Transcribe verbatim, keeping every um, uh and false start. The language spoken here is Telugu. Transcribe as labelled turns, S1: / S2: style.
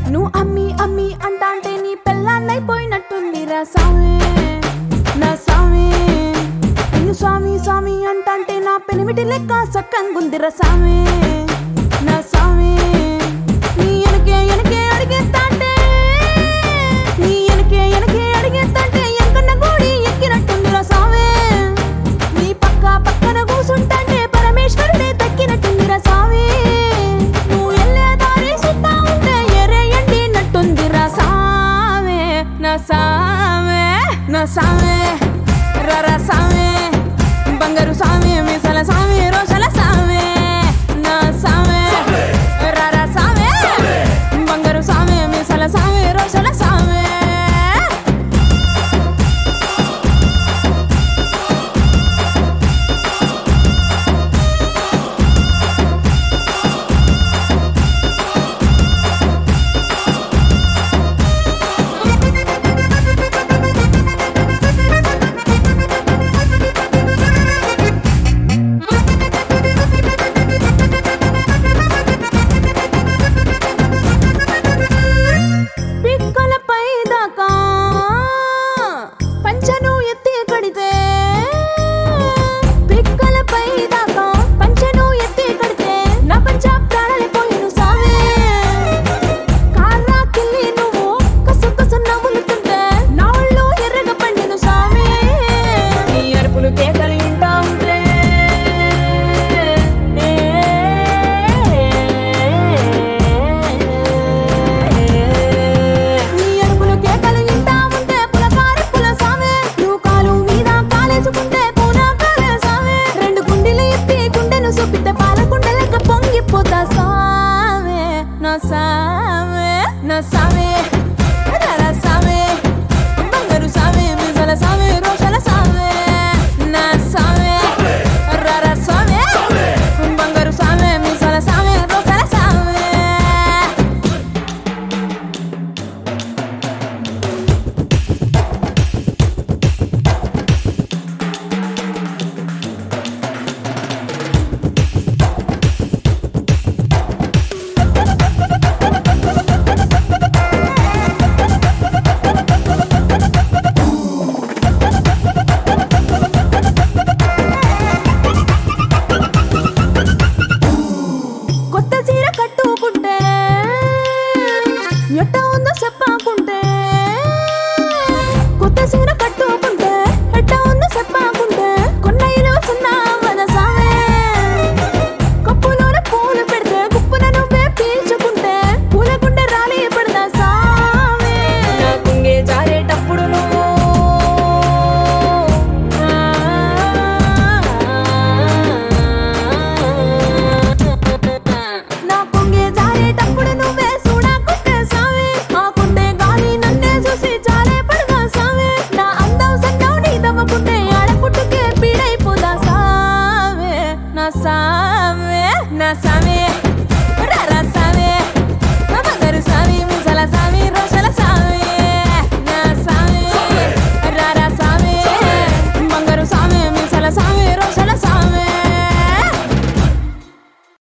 S1: నువ్వు అమ్మి అమ్మి అంటాంటే నీ పెళ్ళాన్నైపోయినట్టుందిరా సామి నా సామి నిన్ను స్వామి స్వామి అంటాంటే నా పెనిమిటి లెక్క సక్కంగుందిరా సామి నా సామి నీ ఎనకే ఎనకే అడిగేస్తాంటే నీ ఎనకే ఎనకే అడిగేస్తాంటే ఎంకన్న గూడి ఎక్కినట్టుందిరా సామి నీ పక్క పక్కన కూసుంటాంటే పరమేశ్వరుడే దక్కినట్టుందిరా సామి నువ్వు ఎల్లే దారి సుత్తా ఉంటే ఎరే ఎండినట్టుందిరా సామి నా సామి నా సామి రర సామి బంగారు సామి మీసల సామి రోషల సామి నా సామి రర సామి బంగారు సామి మీసల సామి రోషల సామి పిక్కలపై దాకా పంచను ఎత్తి కడితే పిక్కలపై దాకా పంచను ఎత్తి కడితే నా పంచ ప్రాణాలైపోయిను సామి కాళ్ళ కిల్లి నువ్వు కసు కసు నవ్వులుతుంటే నా ఒళ్ళు ఎర్రగా పండిను సామి నీ అరుపులు కేకలు వింటా ఉంటే నీ అరుపులు కేకలు వింటా ఉంటే పులకారి పుల సామి నువ్వు కాలు మీద కాలేసుకుంటే పూనా కాలే సామి రెండు గుండెలు ఇప్పి గుండెను చూపితే పాల గుండెలక పొంగిపోతా సామి నా సామి నా సామి రర సామి బంగారు సామి మీసల సామి రోషల సామి నా సామి రర సామి బంగారు సామి మీసల సామి రోషల సామి కొత్త చీర కట్టుకుంటే ఎట్ట